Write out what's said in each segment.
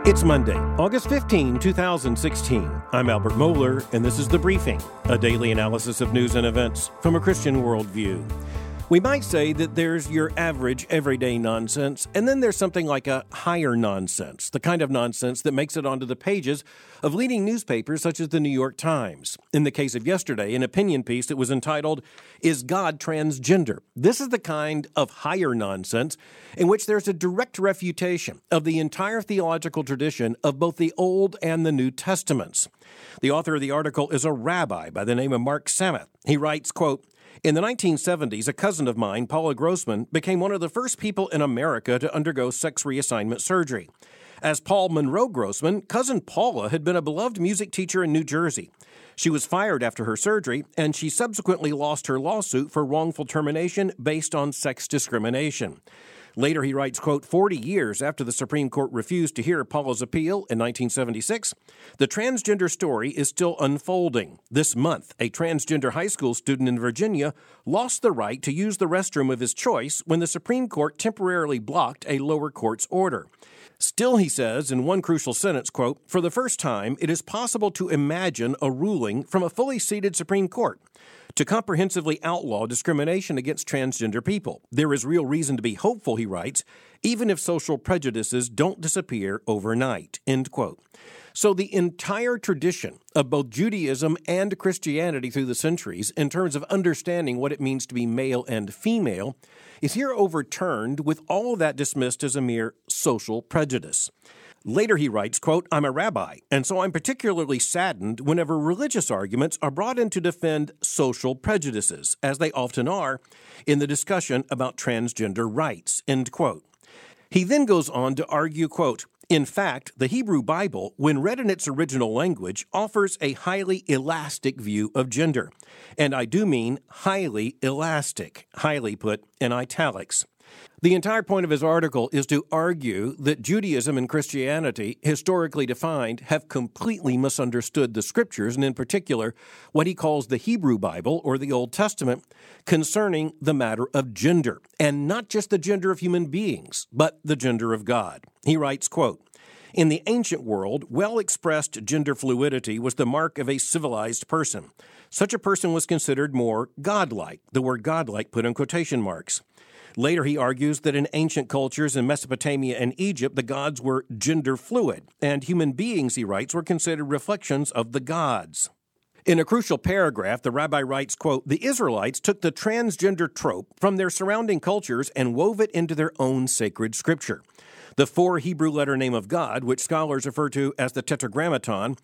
It's Monday, August 15, 2016. I'm Albert Mohler, and this is The Briefing, a daily analysis of news and events from a Christian worldview. We might say that there's your average, everyday nonsense, and then there's something like a higher nonsense, the kind of nonsense that makes it onto the pages of leading newspapers such as the New York Times. In the case of yesterday, an opinion piece that was entitled, "Is God Transgender?" This is the kind of higher nonsense in which there's a direct refutation of the entire theological tradition of both the Old and the New Testaments. The author of the article is a rabbi by the name of Mark Samath. He writes, quote, "In the 1970s, a cousin of mine, Paula Grossman, became one of the first people in America to undergo sex reassignment surgery. As Paul Monroe Grossman, cousin Paula had been a beloved music teacher in New Jersey. She was fired after her surgery, and she subsequently lost her lawsuit for wrongful termination based on sex discrimination." Later, he writes, quote, 40 years after the Supreme Court refused to hear Paula's appeal in 1976, the transgender story is still unfolding. This month, a transgender high school student in Virginia lost the right to use the restroom of his choice when the Supreme Court temporarily blocked a lower court's order. Still, he says in one crucial sentence, quote, "For the first time, it is possible to imagine a ruling from a fully seated Supreme Court to comprehensively outlaw discrimination against transgender people. There is real reason to be hopeful," he writes, "even if social prejudices don't disappear overnight," end quote. So the entire tradition of both Judaism and Christianity through the centuries, in terms of understanding what it means to be male and female, is here overturned with all of that dismissed as a mere social prejudice. Later he writes, quote, "I'm a rabbi, and so I'm particularly saddened whenever religious arguments are brought in to defend social prejudices, as they often are, in the discussion about transgender rights," end quote. He then goes on to argue, quote, "In fact, the Hebrew Bible, when read in its original language, offers a highly elastic view of gender. And I do mean highly elastic," highly put in italics. The entire point of his article is to argue that Judaism and Christianity, historically defined, have completely misunderstood the Scriptures, and in particular, what he calls the Hebrew Bible, or the Old Testament, concerning the matter of gender, and not just the gender of human beings, but the gender of God. He writes, quote, "In the ancient world, well-expressed gender fluidity was the mark of a civilized person. Such a person was considered more godlike," the word godlike put in quotation marks. Later, he argues that in ancient cultures in Mesopotamia and Egypt, the gods were gender fluid, and human beings, he writes, were considered reflections of the gods. In a crucial paragraph, the rabbi writes, quote, "The Israelites took the transgender trope from their surrounding cultures and wove it into their own sacred scripture. The four Hebrew letter name of God, which scholars refer to as the Tetragrammaton,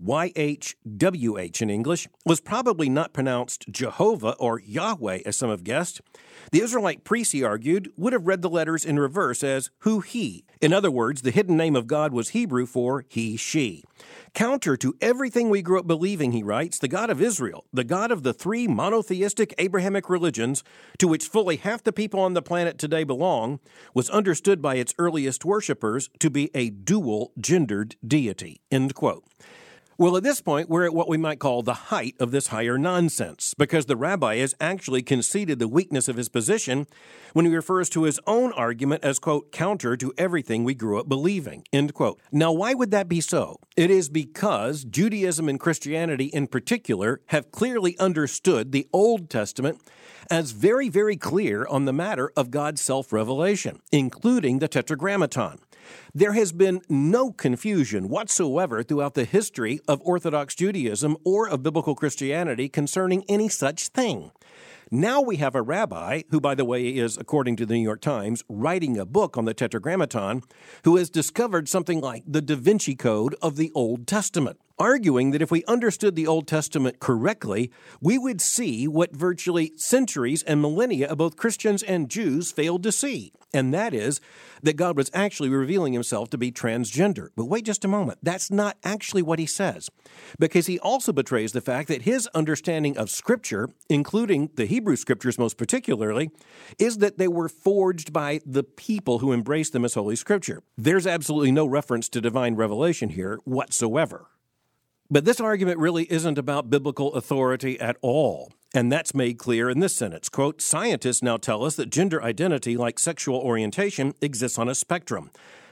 YHWH in English, was probably not pronounced Jehovah or Yahweh, as some have guessed. The Israelite priests, he argued, would have read the letters in reverse as who he. In other words, the hidden name of God was Hebrew for he, she. Counter to everything we grew up believing, he writes, the God of Israel, the God of the three monotheistic Abrahamic religions, to which fully half the people on the planet today belong, was understood by its earliest worshippers to be a dual-gendered deity," end quote. Well, at this point, we're at what we might call the height of this higher nonsense, because the rabbi has actually conceded the weakness of his position when he refers to his own argument as, quote, "counter to everything we grew up believing," end quote. Now, why would that be so? It is because Judaism and Christianity in particular have clearly understood the Old Testament as very, very clear on the matter of God's self-revelation, including the Tetragrammaton. There has been no confusion whatsoever throughout the history of Orthodox Judaism or of biblical Christianity concerning any such thing. Now we have a rabbi, who, by the way, is, according to the New York Times, writing a book on the Tetragrammaton, who has discovered something like the Da Vinci Code of the Old Testament, arguing that if we understood the Old Testament correctly, we would see what virtually centuries and millennia of both Christians and Jews failed to see, and that is that God was actually revealing himself to be transgender. But wait just a moment. That's not actually what he says, because he also betrays the fact that his understanding of Scripture, including the Hebrew Scriptures most particularly, is that they were forged by the people who embraced them as Holy Scripture. There's absolutely no reference to divine revelation here whatsoever. But this argument really isn't about biblical authority at all. And that's made clear in this sentence, quote, "Scientists now tell us that gender identity, like sexual orientation, exists on a spectrum.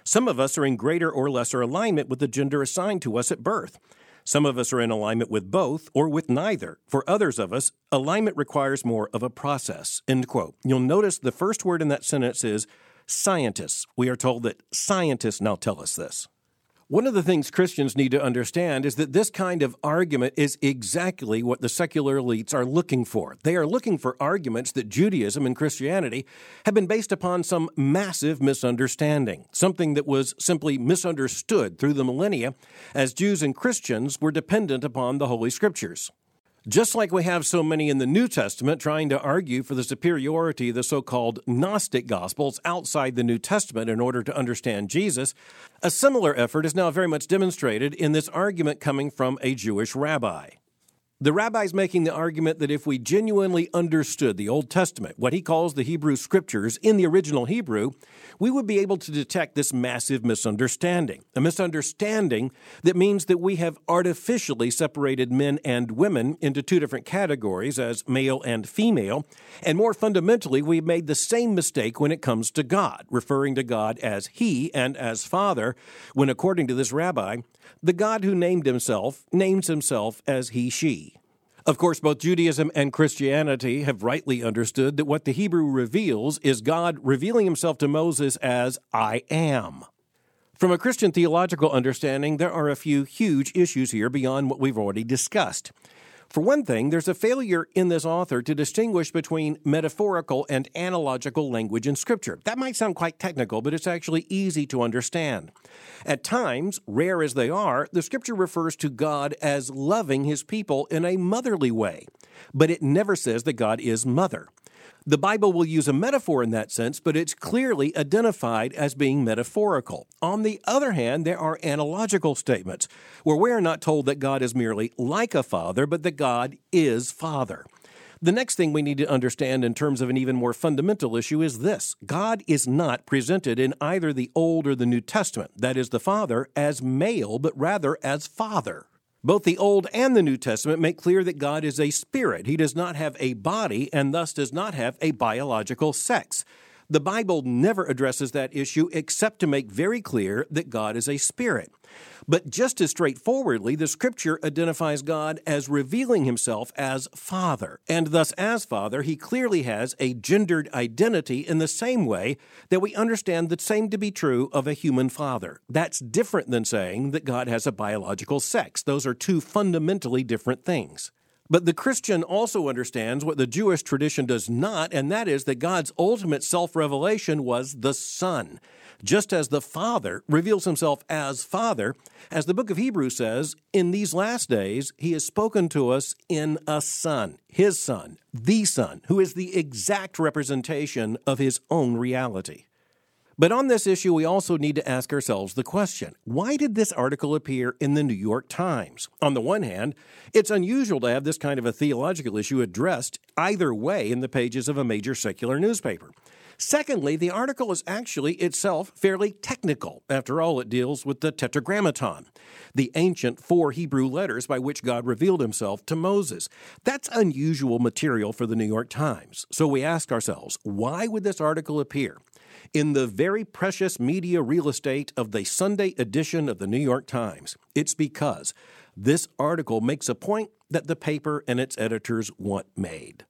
Some of us are in greater or lesser alignment with the gender assigned to us at birth. Some of us are in alignment with both or with neither. For others of us, alignment requires more of a process." End quote. You'll notice the first word in that sentence is scientists. We are told that scientists now tell us this. One of the things Christians need to understand is that this kind of argument is exactly what the secular elites are looking for. They are looking for arguments that Judaism and Christianity have been based upon some massive misunderstanding, something that was simply misunderstood through the millennia as Jews and Christians were dependent upon the Holy Scriptures. Just like we have so many in the New Testament trying to argue for the superiority of the so-called Gnostic Gospels outside the New Testament in order to understand Jesus, a similar effort is now very much demonstrated in this argument coming from a Jewish rabbi. The rabbi's making the argument that if we genuinely understood the Old Testament, what he calls the Hebrew Scriptures, in the original Hebrew, we would be able to detect this massive misunderstanding. A misunderstanding that means that we have artificially separated men and women into two different categories as male and female, and more fundamentally, we've made the same mistake when it comes to God, referring to God as He and as Father, when according to this rabbi, the God who named himself names himself as He, She. Of course, both Judaism and Christianity have rightly understood that what the Hebrew reveals is God revealing himself to Moses as I am. From a Christian theological understanding, there are a few huge issues here beyond what we've already discussed. For one thing, there's a failure in this author to distinguish between metaphorical and analogical language in Scripture. That might sound quite technical, but it's actually easy to understand. At times, rare as they are, the Scripture refers to God as loving His people in a motherly way, but it never says that God is mother. The Bible will use a metaphor in that sense, but it's clearly identified as being metaphorical. On the other hand, there are analogical statements where we are not told that God is merely like a father, but that God is Father. The next thing we need to understand in terms of an even more fundamental issue is this. God is not presented in either the Old or the New Testament, that is the Father, as male, but rather as Father. Both the Old and the New Testament make clear that God is a spirit. He does not have a body and thus does not have a biological sex. The Bible never addresses that issue except to make very clear that God is a spirit. But just as straightforwardly, the Scripture identifies God as revealing himself as Father, and thus as Father, he clearly has a gendered identity in the same way that we understand the same to be true of a human father. That's different than saying that God has a biological sex. Those are two fundamentally different things. But the Christian also understands what the Jewish tradition does not, and that is that God's ultimate self-revelation was the Son. Just as the Father reveals himself as Father, as the book of Hebrews says, in these last days, he has spoken to us in a Son, his Son, the Son, who is the exact representation of his own reality. But on this issue, we also need to ask ourselves the question, why did this article appear in the New York Times? On the one hand, it's unusual to have this kind of a theological issue addressed either way in the pages of a major secular newspaper. Secondly, the article is actually itself fairly technical. After all, it deals with the Tetragrammaton, the ancient 4 Hebrew letters by which God revealed himself to Moses. That's unusual material for the New York Times. So we ask ourselves, why would this article appear in the very precious media real estate of the Sunday edition of the New York Times? It's because this article makes a point that the paper and its editors want made.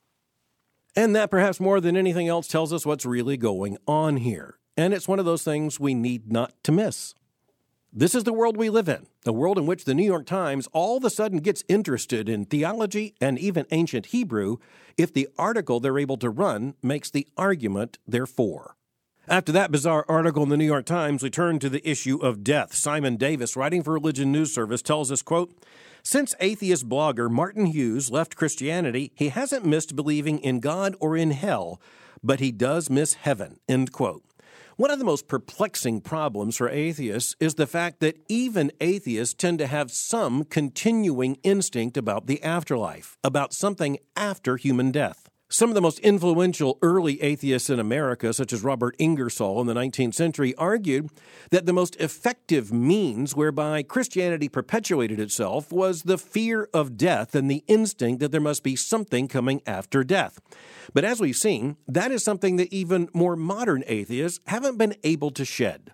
And that perhaps more than anything else tells us what's really going on here. And it's one of those things we need not to miss. This is the world we live in, a world in which the New York Times all of a sudden gets interested in theology and even ancient Hebrew if the article they're able to run makes the argument they're for. After that bizarre article in the New York Times, we turn to the issue of death. Simon Davis, writing for Religion News Service, tells us, quote, "Since atheist blogger Martin Hughes left Christianity, he hasn't missed believing in God or in hell, but he does miss heaven," end quote. One of the most perplexing problems for atheists is the fact that even atheists tend to have some continuing instinct about the afterlife, about something after human death. Some of the most influential early atheists in America, such as Robert Ingersoll in the 19th century, argued that the most effective means whereby Christianity perpetuated itself was the fear of death and the instinct that there must be something coming after death. But as we've seen, that is something that even more modern atheists haven't been able to shed.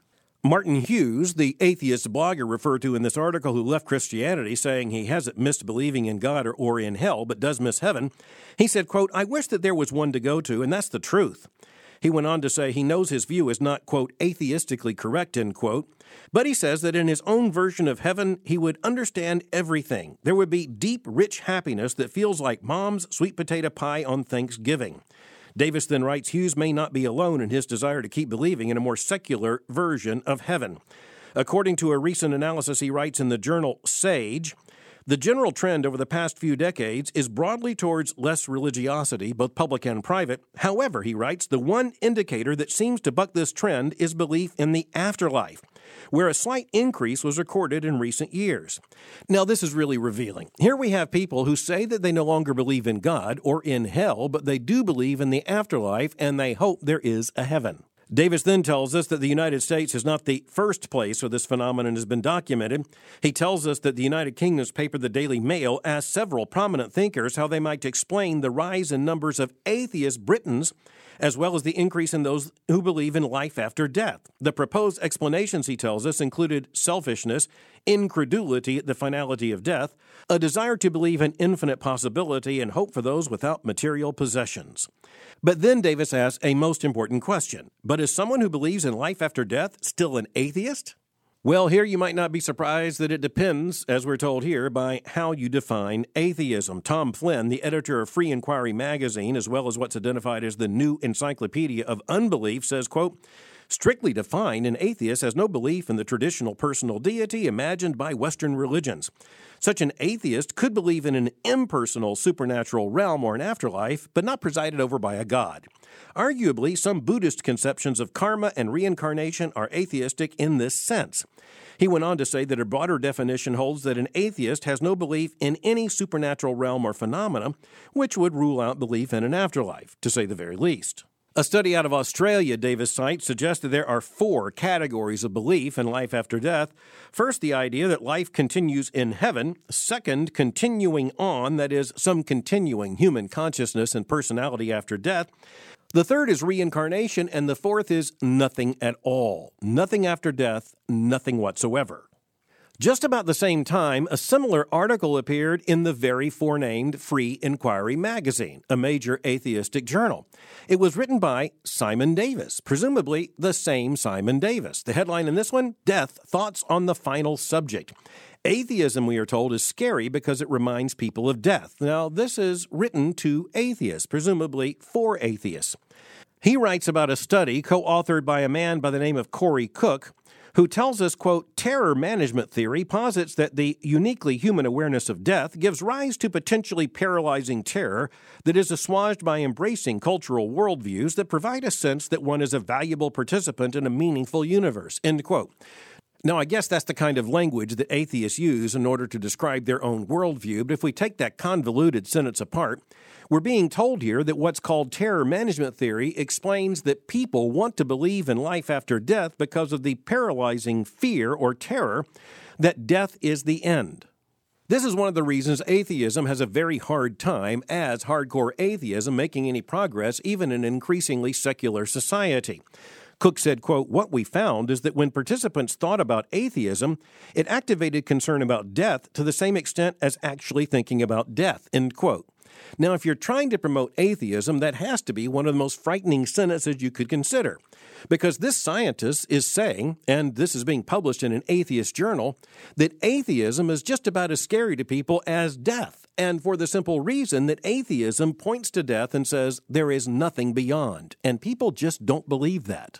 Martin Hughes, the atheist blogger referred to in this article who left Christianity saying he hasn't missed believing in God or in hell, but does miss heaven, he said, quote, "I wish that there was one to go to, and that's the truth." He went on to say he knows his view is not, quote, atheistically correct, end quote, but he says that in his own version of heaven, he would understand everything. There would be deep, rich happiness that feels like Mom's sweet potato pie on Thanksgiving. Davis then writes, Hughes may not be alone in his desire to keep believing in a more secular version of heaven. According to a recent analysis he writes in the journal Sage, the general trend over the past few decades is broadly towards less religiosity, both public and private. However, he writes, the one indicator that seems to buck this trend is belief in the afterlife, where a slight increase was recorded in recent years. Now, this is really revealing. Here we have people who say that they no longer believe in God or in hell, but they do believe in the afterlife, and they hope there is a heaven. Davis then tells us that the United States is not the first place where this phenomenon has been documented. He tells us that the United Kingdom's paper, the Daily Mail, asked several prominent thinkers how they might explain the rise in numbers of atheist Britons, as well as the increase in those who believe in life after death. The proposed explanations, he tells us, included selfishness, incredulity at the finality of death, a desire to believe in infinite possibility, and hope for those without material possessions. But then Davis asks a most important question. But is someone who believes in life after death still an atheist? Well, here you might not be surprised that it depends, as we're told here, by how you define atheism. Tom Flynn, the editor of Free Inquiry magazine, as well as what's identified as the New Encyclopedia of Unbelief, says, quote, strictly defined, an atheist has no belief in the traditional personal deity imagined by Western religions. Such an atheist could believe in an impersonal supernatural realm or an afterlife, but not presided over by a god. Arguably, some Buddhist conceptions of karma and reincarnation are atheistic in this sense. He went on to say that a broader definition holds that an atheist has no belief in any supernatural realm or phenomena, which would rule out belief in an afterlife, to say the very least. A study out of Australia, Davis cites, suggests that there are 4 categories of belief in life after death. First, the idea that life continues in heaven. Second, continuing on, that is, some continuing human consciousness and personality after death. The third is reincarnation, and the fourth is nothing at all. Nothing after death, nothing whatsoever. Just about the same time, a similar article appeared in the very forenamed Free Inquiry magazine, a major atheistic journal. It was written by Simon Davis, presumably the same Simon Davis. The headline in this one, Death, Thoughts on the Final Subject. Atheism, we are told, is scary because it reminds people of death. Now, this is written to atheists, presumably for atheists. He writes about a study co-authored by a man by the name of Corey Cook, who tells us, quote, terror management theory posits that the uniquely human awareness of death gives rise to potentially paralyzing terror that is assuaged by embracing cultural worldviews that provide a sense that one is a valuable participant in a meaningful universe, end quote. Now, I guess that's the kind of language that atheists use in order to describe their own worldview, but if we take that convoluted sentence apart, we're being told here that what's called terror management theory explains that people want to believe in life after death because of the paralyzing fear or terror that death is the end. This is one of the reasons atheism has a very hard time as hardcore atheism making any progress even in an increasingly secular society. Cook said, quote, what we found is that when participants thought about atheism, it activated concern about death to the same extent as actually thinking about death, end quote. Now, if you're trying to promote atheism, that has to be one of the most frightening sentences you could consider. Because this scientist is saying, and this is being published in an atheist journal, that atheism is just about as scary to people as death. And for the simple reason that atheism points to death and says there is nothing beyond. And people just don't believe that.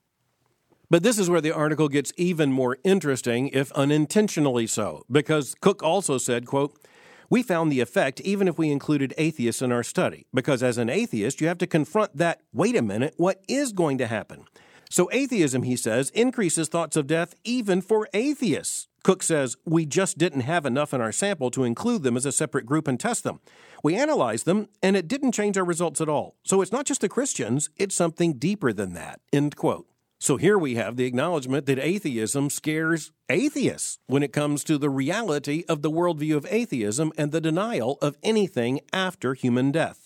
But this is where the article gets even more interesting, if unintentionally so. Because Cook also said, quote, we found the effect even if we included atheists in our study, because as an atheist, you have to confront that, wait a minute, what is going to happen? So atheism, he says, increases thoughts of death even for atheists. Cook says, we just didn't have enough in our sample to include them as a separate group and test them. We analyzed them, and it didn't change our results at all. So it's not just the Christians, it's something deeper than that, end quote. So here we have the acknowledgement that atheism scares atheists when it comes to the reality of the worldview of atheism and the denial of anything after human death.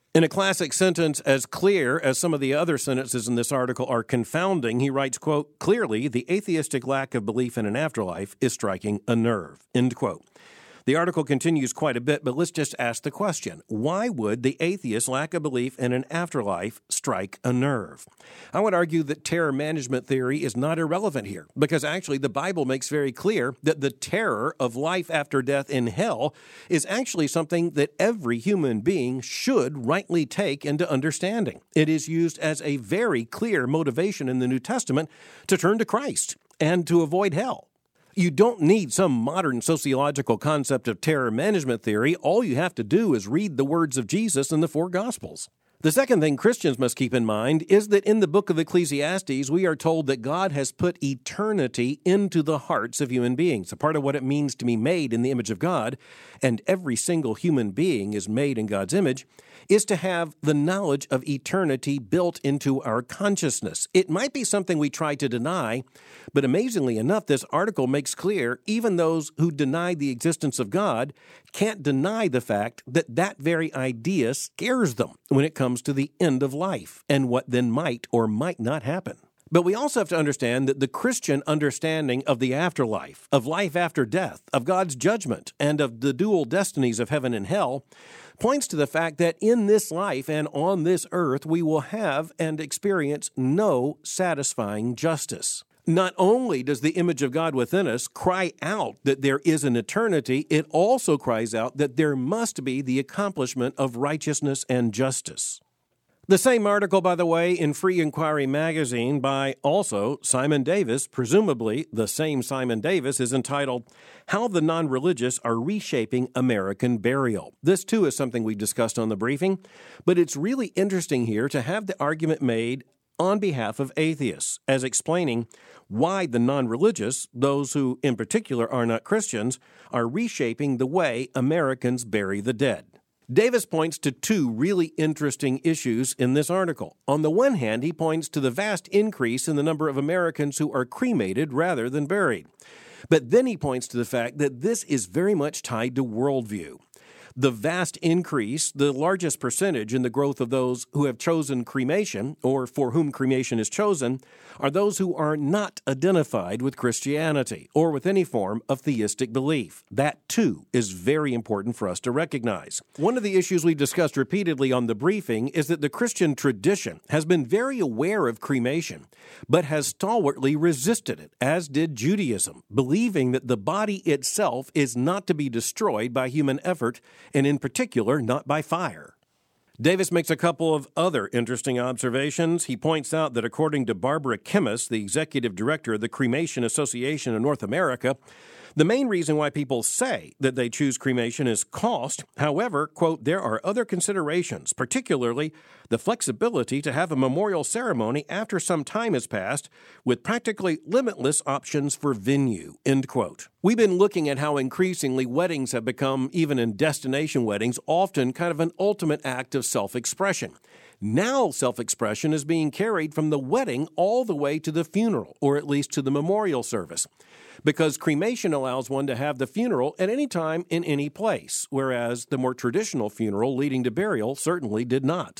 In a classic sentence as clear as some of the other sentences in this article are confounding, he writes, quote, "Clearly, the atheistic lack of belief in an afterlife is striking a nerve," end quote. The article continues quite a bit, but let's just ask the question, why would the atheist's lack of belief in an afterlife strike a nerve? I would argue that terror management theory is not irrelevant here, because actually the Bible makes very clear that the terror of life after death in hell is actually something that every human being should rightly take into understanding. It is used as a very clear motivation in the New Testament to turn to Christ and to avoid hell. You don't need some modern sociological concept of terror management theory. All you have to do is read the words of Jesus in the four Gospels. The second thing Christians must keep in mind is that in the book of Ecclesiastes, we are told that God has put eternity into the hearts of human beings, a part of what it means to be made in the image of God, and every single human being is made in God's image, is to have the knowledge of eternity built into our consciousness. It might be something we try to deny, but amazingly enough, this article makes clear even those who deny the existence of God can't deny the fact that that very idea scares them when it comes to the end of life and what then might or might not happen. But we also have to understand that the Christian understanding of the afterlife, of life after death, of God's judgment, and of the dual destinies of heaven and hell points to the fact that in this life and on this earth we will have and experience no satisfying justice. Not only does the image of God within us cry out that there is an eternity, it also cries out that there must be the accomplishment of righteousness and justice. The same article, by the way, in Free Inquiry magazine by also Simon Davis, presumably the same Simon Davis, is entitled, "How the Non-Religious Are Reshaping American Burial." This, too, is something we discussed on the briefing, but it's really interesting here to have the argument made on behalf of atheists, as explaining why the non-religious, those who in particular are not Christians, are reshaping the way Americans bury the dead. Davis points to two really interesting issues in this article. On the one hand, he points to the vast increase in the number of Americans who are cremated rather than buried. But then he points to the fact that this is very much tied to worldview. The vast increase, the largest percentage in the growth of those who have chosen cremation, or for whom cremation is chosen, are those who are not identified with Christianity or with any form of theistic belief. That, too, is very important for us to recognize. One of the issues we've discussed repeatedly on the briefing is that the Christian tradition has been very aware of cremation, but has stalwartly resisted it, as did Judaism, believing that the body itself is not to be destroyed by human effort, and in particular, not by fire. Davis makes a couple of other interesting observations. He points out that according to Barbara Kimmis, the executive director of the Cremation Association of North America, the main reason why people say that they choose cremation is cost. However, quote, there are other considerations, particularly the flexibility to have a memorial ceremony after some time has passed with practically limitless options for venue, end quote. We've been looking at how increasingly weddings have become, even in destination weddings, often kind of an ultimate act of self-expression. Now self-expression is being carried from the wedding all the way to the funeral, or at least to the memorial service, because cremation allows one to have the funeral at any time in any place, whereas the more traditional funeral leading to burial certainly did not.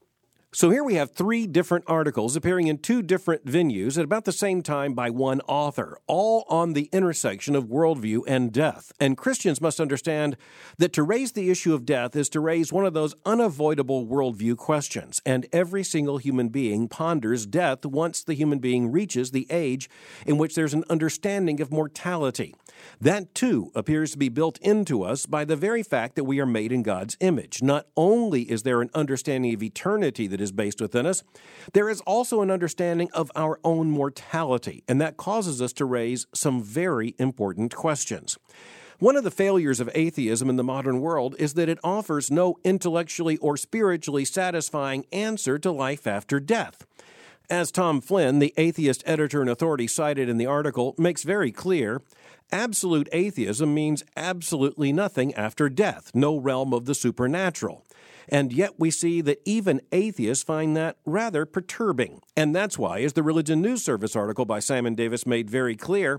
So here we have three different articles appearing in two different venues at about the same time by one author, all on the intersection of worldview and death. And Christians must understand that to raise the issue of death is to raise one of those unavoidable worldview questions. And every single human being ponders death once the human being reaches the age in which there's an understanding of mortality. That, too, appears to be built into us by the very fact that we are made in God's image. Not only is there an understanding of eternity that is based within us, there is also an understanding of our own mortality, and that causes us to raise some very important questions. One of the failures of atheism in the modern world is that it offers no intellectually or spiritually satisfying answer to life after death. As Tom Flynn, the atheist editor and authority cited in the article, makes very clear, absolute atheism means absolutely nothing after death, no realm of the supernatural. And yet we see that even atheists find that rather perturbing. And that's why, as the Religion News Service article by Simon Davis made very clear,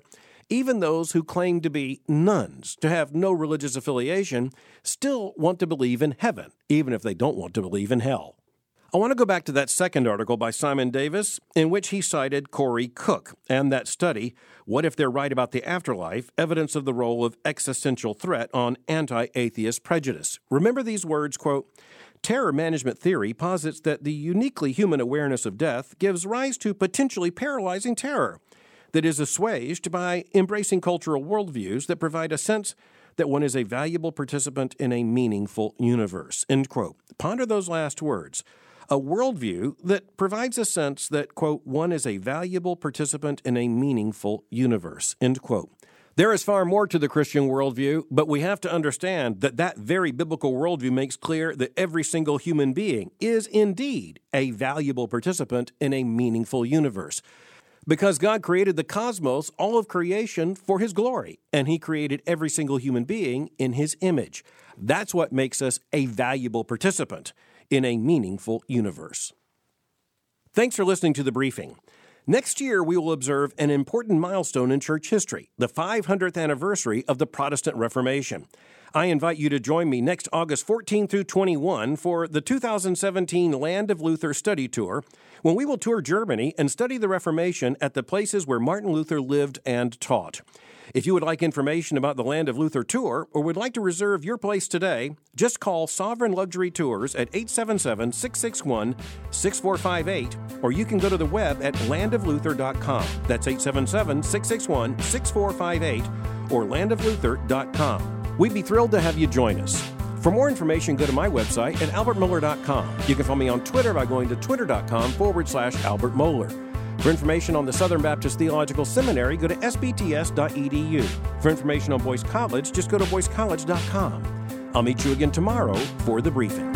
Even those who claim to be nuns, to have no religious affiliation, still want to believe in heaven, even if they don't want to believe in hell. I want to go back to that second article by Simon Davis, in which he cited Corey Cook and that study, What If They're Right About the Afterlife? Evidence of the Role of Existential Threat on Anti-Atheist Prejudice. Remember these words, quote, "Terror management theory posits that the uniquely human awareness of death gives rise to potentially paralyzing terror that is assuaged by embracing cultural worldviews that provide a sense that one is a valuable participant in a meaningful universe." End quote. Ponder those last words. A worldview that provides a sense that, quote, one is a valuable participant in a meaningful universe, end quote. There is far more to the Christian worldview, but we have to understand that that very biblical worldview makes clear that every single human being is indeed a valuable participant in a meaningful universe. Because God created the cosmos, all of creation, for His glory, and He created every single human being in His image. That's what makes us a valuable participant in a meaningful universe. Thanks for listening to The Briefing. Next year, we will observe an important milestone in church history, the 500th anniversary of the Protestant Reformation. I invite you to join me next August 14 through 21 for the 2017 Land of Luther Study Tour, when we will tour Germany and study the Reformation at the places where Martin Luther lived and taught. If you would like information about the Land of Luther Tour or would like to reserve your place today, just call Sovereign Luxury Tours at 877-661-6458, or you can go to the web at landofluther.com. That's 877-661-6458 or landofluther.com. We'd be thrilled to have you join us. For more information, go to my website at albertmohler.com. You can follow me on Twitter by going to twitter.com/Albert Mohler. For information on the Southern Baptist Theological Seminary, go to sbts.edu. For information on Boyce College, just go to boycecollege.com. I'll meet you again tomorrow for The Briefing.